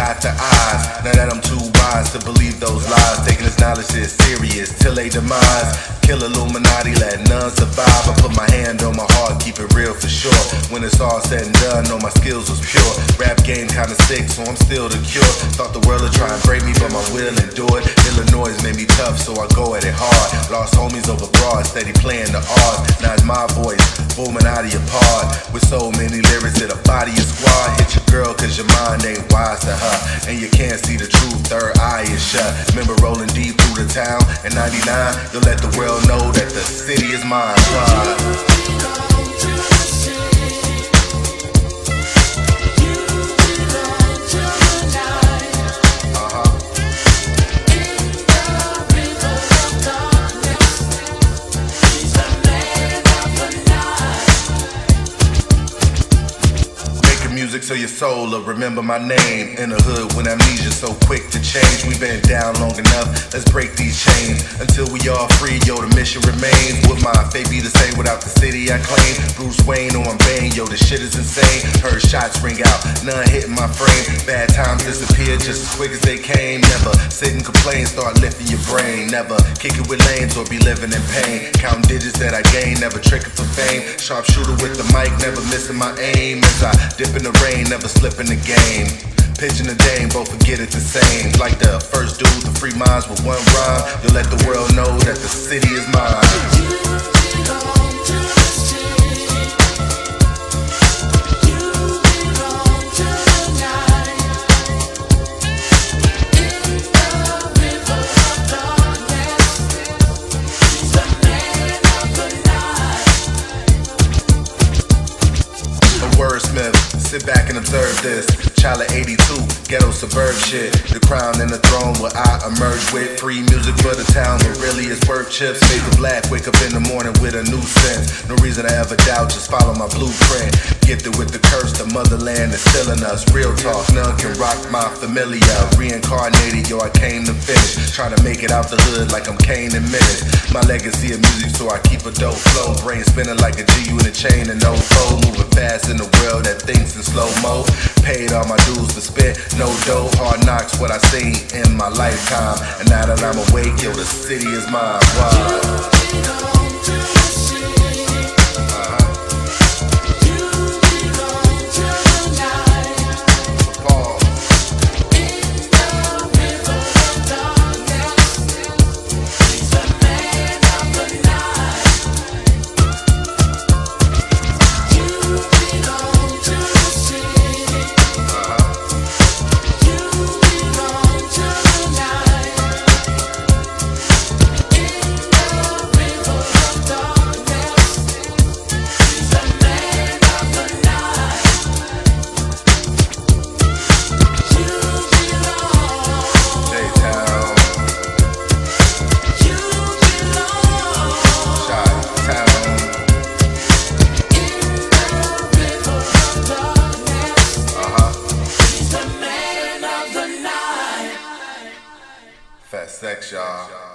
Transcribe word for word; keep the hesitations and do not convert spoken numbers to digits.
got the eyes. Now that I'm too wise to believe those lies, taking this knowledge shit serious till they demise. Kill Illuminati, let none survive. I put my hand on my heart, keep it real for sure. When it's all said and done, know my skills was pure. Rap game kinda sick, so I'm still the cure. Thought the world would try and break me, but my will endured. Illinois made me tough, so I go at it hard. Lost homies over broad, steady playing the odds. Now it's my voice, booming out of your pod. With so many lyrics that a body of squad. Hit your girl cause your mind ain't wise to her, and you can't see the truth, third eye is shut. Remember rolling deep through the town in ninety-nine? You'll let the world know that the city is mine. Pride. Music so your soul will remember my name. In the hood when amnesia so quick to change. We been down long enough, let's break these chains. Until we all free, yo, the mission remains. Would my fate be the same without the city I claim? Bruce Wayne or I'm Bane, yo, this shit is insane. Heard shots ring out, none hitting my frame. Bad times disappear just as quick as they came. Never sit and complain, start lifting your brain. Never kick it with lanes or be living in pain. Counting digits that I gain, never tricking for fame. Sharpshooter with the mic, never missing my aim. As I dip in the rain, never slip in the game. Pitching the dame, both forget it the same. Like the first dude, the free minds with one rhyme. You'll let the world know that the city is mine. Wordsmith, sit back and observe this. Child of eighty-two, ghetto suburb shit. The crown and the throne where I emerge with. Free music for the town, but really it's worth chips. Fade to black, wake up in the morning with a new sense. No reason to ever doubt, just follow my blueprint. Gifted with the curse, the motherland is still in us. Real talk, none can rock my familiar. Reincarnated, yo, I came to finish. Trying to make it out the hood like I'm Kane and Minutes. My legacy of music, so I keep a dope flow. Brain spinning like a G U in a chain and no foe. Moving fast in the world that thinks in slow-mo. Paid all my dues but spent no dough. Hard knocks what I seen in my lifetime. And now that I'm awake, yo, the city is mine. Wow. Fat sex, y'all.